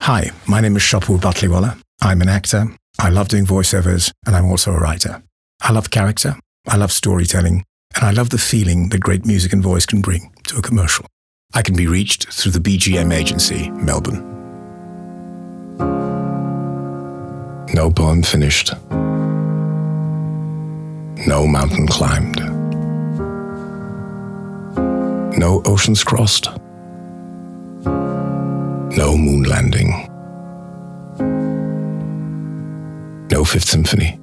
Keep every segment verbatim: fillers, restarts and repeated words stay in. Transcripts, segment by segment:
Hi, my name is Shapur Batliwala. I'm an actor. I love doing voiceovers, and I'm also a writer. I love character, I love storytelling, and I love the feeling that great music and voice can bring to a commercial. I can be reached through the B G M agency, Melbourne. No poem finished. No mountain climbed. No oceans crossed. No moon landing. No Fifth Symphony.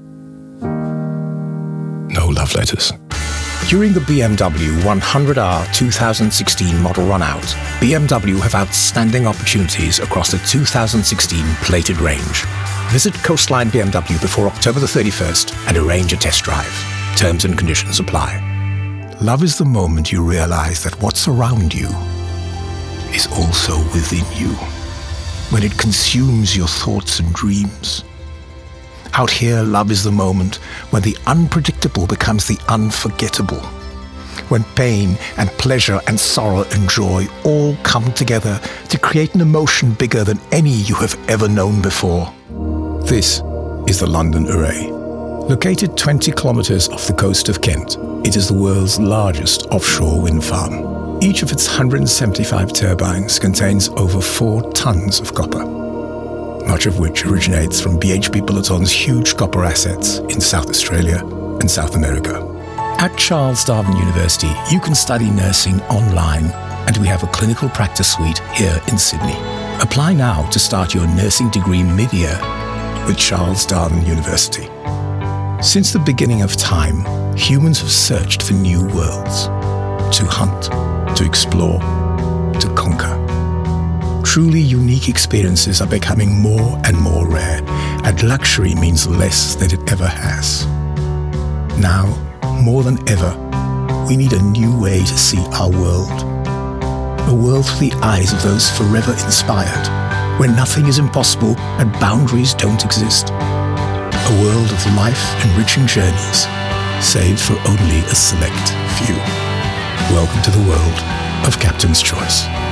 No love letters. During the B M W one hundred R two thousand sixteen model run-out, B M W have outstanding opportunities across the two thousand sixteen plated range. Visit Coastline B M W before October the thirty-first and arrange a test drive. Terms and conditions apply. Love is the moment you realize that what's around you is also within you, when it consumes your thoughts and dreams. Out here, love is the moment when the unpredictable becomes the unforgettable, when pain and pleasure and sorrow and joy all come together to create an emotion bigger than any you have ever known before. This is the London Array. Located twenty kilometers off the coast of Kent, it is the world's largest offshore wind farm. Each of its one hundred seventy-five turbines contains over four tons of copper, much of which originates from B H P Billiton's huge copper assets in South Australia and South America. At Charles Darwin University, you can study nursing online, and we have a clinical practice suite here in Sydney. Apply now to start your nursing degree mid-year with Charles Darwin University. Since the beginning of time, humans have searched for new worlds, to hunt, to explore, to conquer. Truly unique experiences are becoming more and more rare, and luxury means less than it ever has. Now, more than ever, we need a new way to see our world. A world through the eyes of those forever inspired, where nothing is impossible and boundaries don't exist. A world of life-enriching journeys, saved for only a select few. Welcome to the world of Captain's Choice.